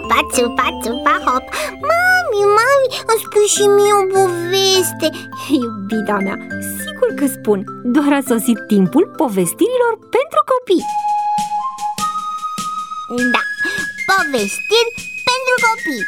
țupa, țupa, țupa, hop. Mami, îmi spui și mie o poveste. Iubita mea, sigur că spun. Doar a sosit timpul povestirilor pentru copii. Da, povestiri pentru copii.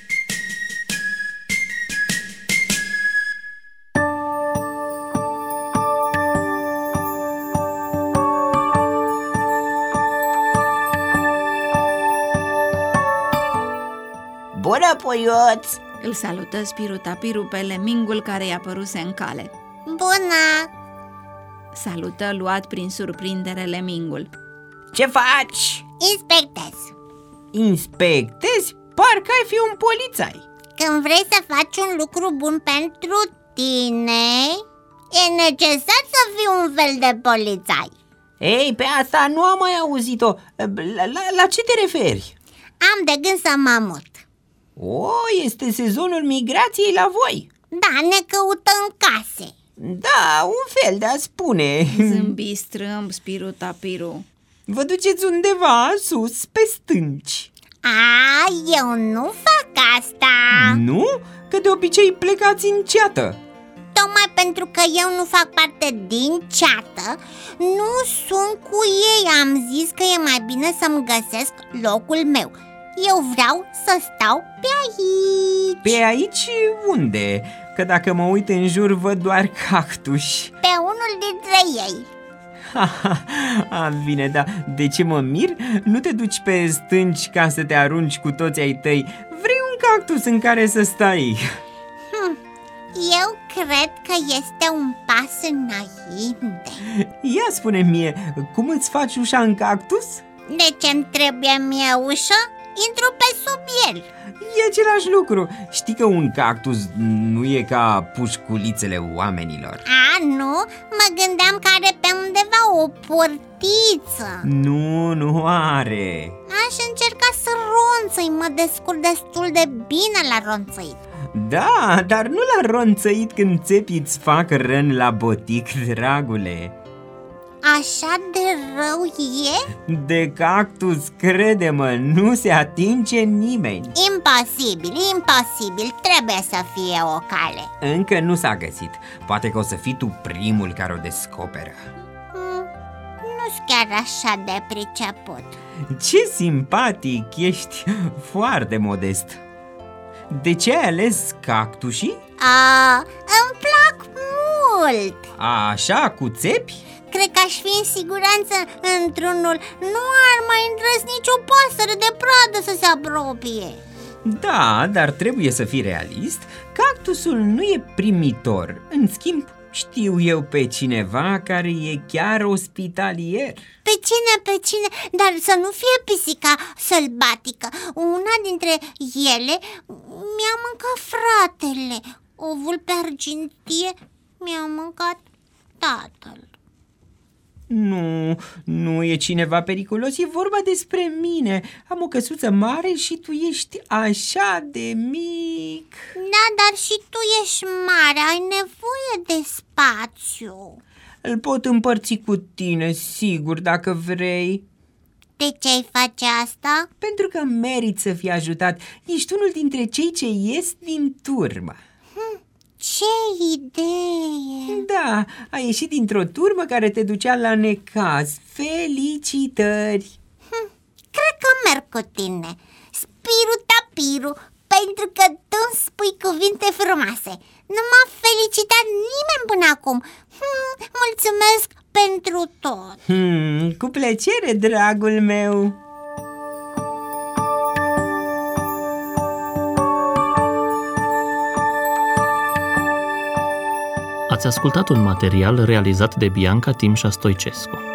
Bună, puiuț! Îl salută Spirutapiru pe lemingul care i-a păruse în cale. Bună! Salută luat prin surprindere lemingul. Ce faci? Inspectez. Inspectezi? Parcă ai fi un polițai. Când vrei să faci un lucru bun pentru tine, e necesar să fii un fel de polițai. Ei, pe asta nu am mai auzit-o. La ce te referi? Am de gând să mă mut. O, este sezonul migrației la voi. Da, ne căutăm case. Da, un fel de a spune. Zâmbi strâmb Spirutapiru. Vă duceți undeva sus, pe stânci. Eu nu fac asta. Nu? Că de obicei plecați în ceată. Tocmai pentru că eu nu fac parte din ceată, nu sunt cu ei. Am zis că e mai bine să-mi găsesc locul meu. Eu vreau să stau pe aici. Pe aici unde? Că dacă mă uit în jur văd doar cactuși. Pe unul dintre ei. Bine, da. De ce mă mir? Nu te duci pe stânci ca să te arunci cu toți ai tăi. Vrei un cactus în care să stai. Eu cred că este un pas înainte. Ia spune mie, cum îți faci ușa în cactus? De ce-mi trebuie mie ușă? Intru pe sub el. E același lucru. Știi că un cactus nu e ca pușculițele oamenilor. Nu, mă gândeam că are pe undeva o portiță. Nu are. Aș încerca să ronțăi, mă descurc destul de bine la ronțăit. Da, dar nu la ronțăit când țepii îți fac răni la botic, dragule. Așa de rău e? De cactus, crede-mă, nu se atinge nimeni. Imposibil, trebuie să fie o cale. Încă nu s-a găsit. Poate că o să fii tu primul care o descoperă. Nu-s chiar așa de priceput. Ce simpatic ești, foarte modest. De ce ai ales cactușii? Îmi plac mult. Așa, cu țepi? Cred că aș fi în siguranță într-unul. Nu ar mai îndrăzni nicio pasăre de pradă să se apropie. Da, dar trebuie să fii realist. Cactusul nu e primitor. În schimb, știu eu pe cineva care e chiar ospitalier. Pe cine? Dar să nu fie pisica sălbatică. Una dintre ele mi-a mâncat fratele. O vulpe argintie mi-a mâncat tatăl. Nu e cineva periculos, e vorba despre mine. Am o căsuță mare și tu ești așa de mic. Da, dar și tu ești mare, ai nevoie de spațiu. Îl pot împărți cu tine, sigur, dacă vrei. De ce ai face asta? Pentru că meriți să fii ajutat. Ești unul dintre cei ce ies din turmă. Ce idee! Da, ai ieșit dintr-o turmă care te ducea la necaz. Felicitări! Cred că merg cu tine, Spirutapiru, pentru că tu îmi spui cuvinte frumoase. Nu m-a felicitat nimeni până acum. Mulțumesc pentru tot. Cu plăcere, dragul meu! Ați ascultat un material realizat de Bianca Timșa Stoicescu.